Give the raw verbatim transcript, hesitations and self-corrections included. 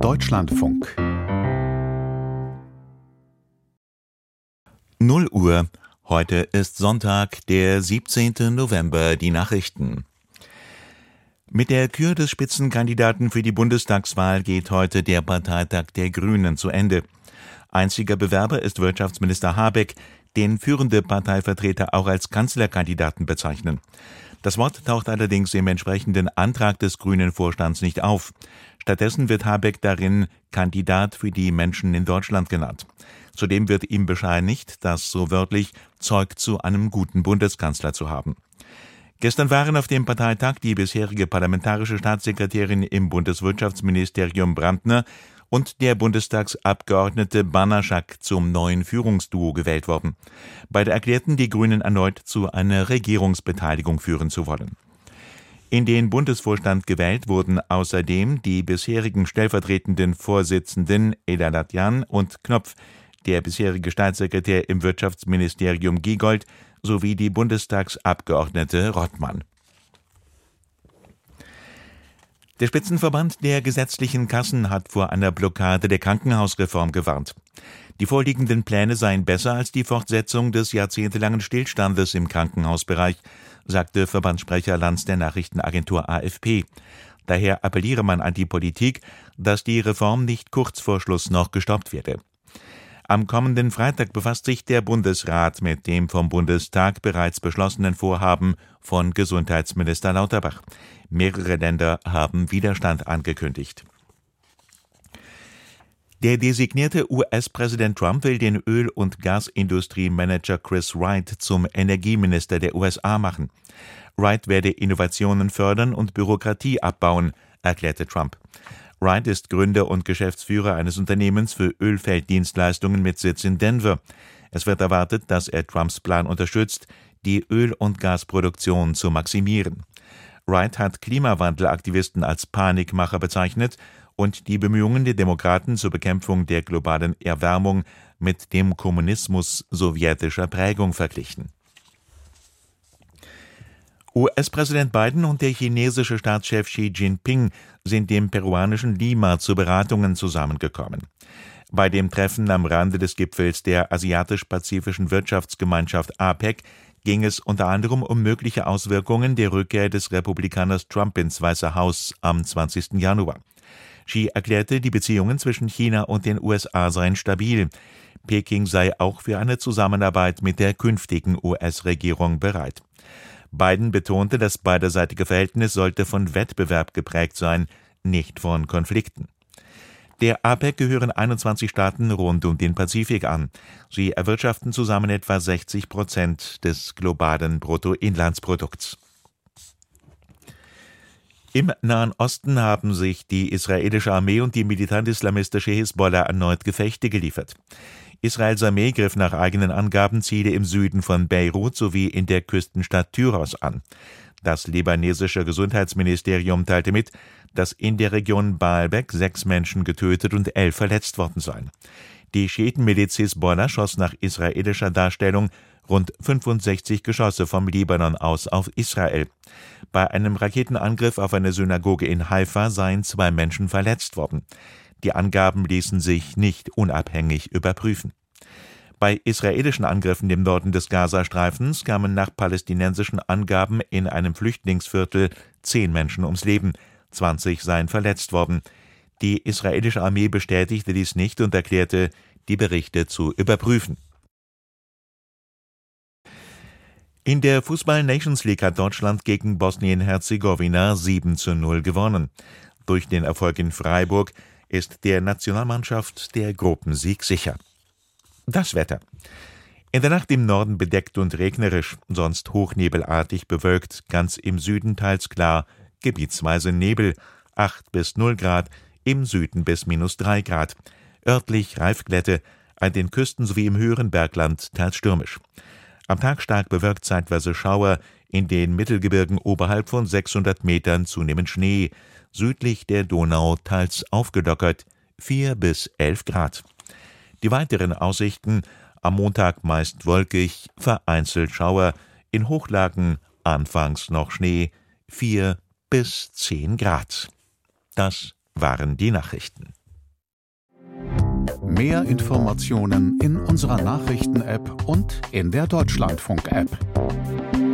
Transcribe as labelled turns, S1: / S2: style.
S1: Deutschlandfunk.
S2: null Uhr. Heute ist Sonntag, der siebzehnten November. Die Nachrichten. Mit der Kür des Spitzenkandidaten für die Bundestagswahl geht heute der Parteitag der Grünen zu Ende. Einziger Bewerber ist Wirtschaftsminister Habeck, den führende Parteivertreter auch als Kanzlerkandidaten bezeichnen. Das Wort taucht allerdings im entsprechenden Antrag des grünen Vorstands nicht auf. Stattdessen wird Habeck darin Kandidat für die Menschen in Deutschland genannt. Zudem wird ihm bescheinigt, das so wörtlich Zeug zu einem guten Bundeskanzler zu haben. Gestern waren auf dem Parteitag die bisherige parlamentarische Staatssekretärin im Bundeswirtschaftsministerium Brandner und der Bundestagsabgeordnete Banaschak zum neuen Führungsduo gewählt worden. Beide erklärten, die Grünen erneut zu einer Regierungsbeteiligung führen zu wollen. In den Bundesvorstand gewählt wurden außerdem die bisherigen stellvertretenden Vorsitzenden Eladatjan und Knopf, der bisherige Staatssekretär im Wirtschaftsministerium Giegold sowie die Bundestagsabgeordnete Rottmann. Der Spitzenverband der gesetzlichen Kassen hat vor einer Blockade der Krankenhausreform gewarnt. Die vorliegenden Pläne seien besser als die Fortsetzung des jahrzehntelangen Stillstandes im Krankenhausbereich, sagte Verbandssprecher Lanz der Nachrichtenagentur A F P. Daher appelliere man an die Politik, dass die Reform nicht kurz vor Schluss noch gestoppt werde. Am kommenden Freitag befasst sich der Bundesrat mit dem vom Bundestag bereits beschlossenen Vorhaben von Gesundheitsminister Lauterbach. Mehrere Länder haben Widerstand angekündigt. Der designierte U S-Präsident Trump will den Öl- und Gasindustriemanager Chris Wright zum Energieminister der U S A machen. Wright werde Innovationen fördern und Bürokratie abbauen, erklärte Trump. Wright ist Gründer und Geschäftsführer eines Unternehmens für Ölfelddienstleistungen mit Sitz in Denver. Es wird erwartet, dass er Trumps Plan unterstützt, die Öl- und Gasproduktion zu maximieren. Wright hat Klimawandelaktivisten als Panikmacher bezeichnet und die Bemühungen der Demokraten zur Bekämpfung der globalen Erwärmung mit dem Kommunismus sowjetischer Prägung verglichen. U S-Präsident Biden und der chinesische Staatschef Xi Jinping sind im peruanischen Lima zu Beratungen zusammengekommen. Bei dem Treffen am Rande des Gipfels der Asiatisch-Pazifischen Wirtschaftsgemeinschaft A P E C ging es unter anderem um mögliche Auswirkungen der Rückkehr des Republikaners Trump ins Weiße Haus am zwanzigsten Januar. Xi erklärte, die Beziehungen zwischen China und den U S A seien stabil. Peking sei auch für eine Zusammenarbeit mit der künftigen U S-Regierung bereit. Biden betonte, das beiderseitige Verhältnis sollte von Wettbewerb geprägt sein, nicht von Konflikten. Der A P E C gehören einundzwanzig Staaten rund um den Pazifik an. Sie erwirtschaften zusammen etwa sechzig Prozent des globalen Bruttoinlandsprodukts. Im Nahen Osten haben sich die israelische Armee und die militant-islamistische Hisbollah erneut Gefechte geliefert. Israels Armee griff nach eigenen Angaben Ziele im Süden von Beirut sowie in der Küstenstadt Tyros an. Das libanesische Gesundheitsministerium teilte mit, dass in der Region Baalbek sechs Menschen getötet und elf verletzt worden seien. Die Schiitenmiliz Hisbollah schoss nach israelischer Darstellung rund fünfundsechzig Geschosse vom Libanon aus auf Israel. Bei einem Raketenangriff auf eine Synagoge in Haifa seien zwei Menschen verletzt worden. Die Angaben ließen sich nicht unabhängig überprüfen. Bei israelischen Angriffen im Norden des Gazastreifens kamen nach palästinensischen Angaben in einem Flüchtlingsviertel zehn Menschen ums Leben, zwanzig seien verletzt worden. Die israelische Armee bestätigte dies nicht und erklärte, die Berichte zu überprüfen. In der Fußball-Nations League hat Deutschland gegen Bosnien-Herzegowina sieben zu null gewonnen. Durch den Erfolg in Freiburg ist der Nationalmannschaft der Gruppensieg sicher. Das Wetter. In der Nacht im Norden bedeckt und regnerisch, sonst hochnebelartig bewölkt, ganz im Süden teils klar, gebietsweise Nebel, acht bis null Grad, im Süden bis minus drei Grad. Örtlich Reifglätte, an den Küsten sowie im höheren Bergland teils stürmisch. Am Tag stark bewölkt, zeitweise Schauer, in den Mittelgebirgen oberhalb von sechshundert Metern zunehmend Schnee, südlich der Donau teils aufgelockert, vier bis elf Grad. Die weiteren Aussichten: am Montag meist wolkig, vereinzelt Schauer, in Hochlagen anfangs noch Schnee, vier bis zehn Grad. Das waren die Nachrichten.
S1: Mehr Informationen in unserer Nachrichten-App und in der Deutschlandfunk-App.